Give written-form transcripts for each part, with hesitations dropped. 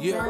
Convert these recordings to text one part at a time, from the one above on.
Yeah.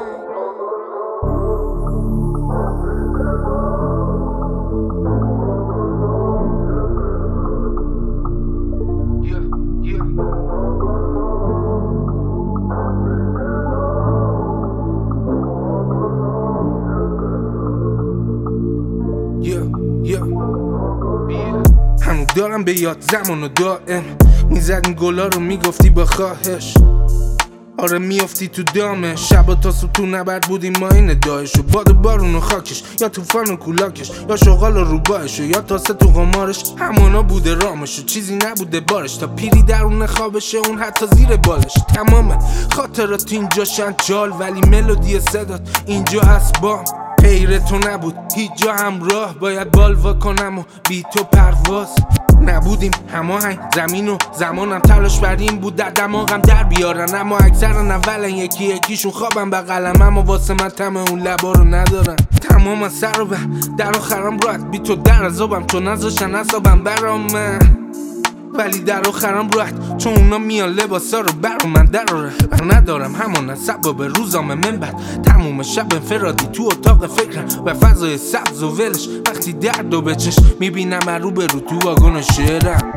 هنو دارم به یاد زمان و دائم میزدیم گلا رو میگفتی با خواهش آره میافتی تو دامه شبا تا صبح تو نبرد بودیم ما این داعش و باد بارون و خاکش یا طوفان و کولاکش یا شغال و روبایش یا تاسه تو قمارش همانا بوده رامش و چیزی نبوده بارش تا پیری درون خوابشه اون حتی زیر بالش تمام خاطرات اینجا شن جال ولی ملودی صدات اینجا هست بام غیر تو نبود هیچ جا همراه باید بالوا کنم و بی تو پرواز نبودیم هماهنگ زمین و زمانم تلاش بر این بود در دماغم در بیارن اما اکثرا اولن یکی یکیشون خوابم بغلم اما واسه من طعم اون لبا رو ندارن تمام از سر و به در آخرم راحت بی تو در عذابم تو نذاشتن عذابم برام ولی در آخرم راحت چون اونا میان لباسا رو برا من دراره و ندارم همان سبب روزام منبت تموم شب انفرادی تو اتاق فکرم و فضای سبز و ولش وقتی درد و بچش میبینم رو به رو تو واگن شعرم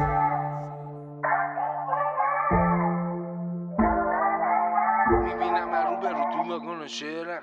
میبینم رو به رو تو واگن شعرم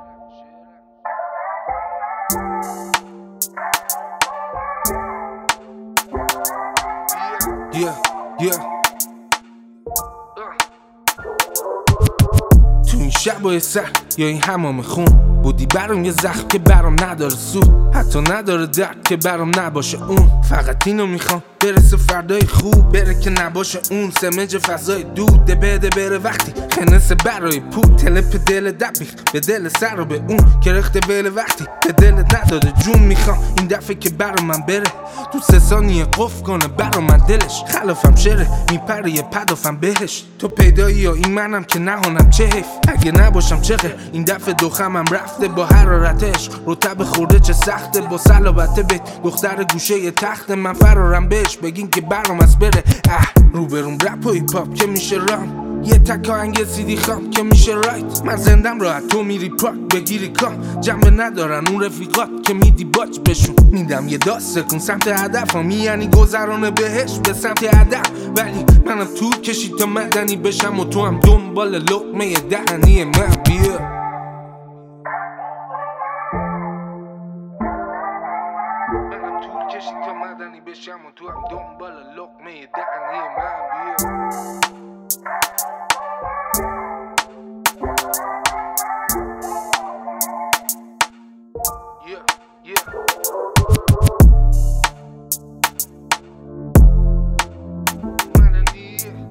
تو این شبای سر یا این حمام خون بودی برام یه زخم که برام نداره سود حتی نداره درد که برام نباشه اون فقط اینو میخوام برسه فردای خوب بره که نباشه اون سمج فضای دود بده بره وقتی خنسه برای پول تلپ دل دبیخ به دل سر رو به اون که رخت بله وقتی به دلت نداده جون میخوام این دفعه که برا من بره تو 3 ثانیه قف کنه برا من دلش خلافم شره میپره یه پدافم بهش تو پیدایی یا این منم که نهانم چه حیف اگه نباشم چه غیر این دفعه دوخمم رفته با حرارتش رطب خورده چه سخته با صلابت بیت دختر گوشه یه تخت من فرارم بهش بگین که برام از بره روبروم رپ و هیپ هاپ که میشه رام یه تک آهنگ سیدی خام که میشه رایت من زندم راحت تو میری پاک بگیری کام جنبه ندارن اون رفیقات که میدی باج بشون میدم یه داست کن سمت هدفم یعنی گذرانه بهش به سمت هدف ولی منم طول کشید تا مدنی بشم و تو هم دنبال لقمه دهنی من بیا منم طول کشید تا مدنی بشم و تو هم دنبال لقمه دهنی من بیا Yeah.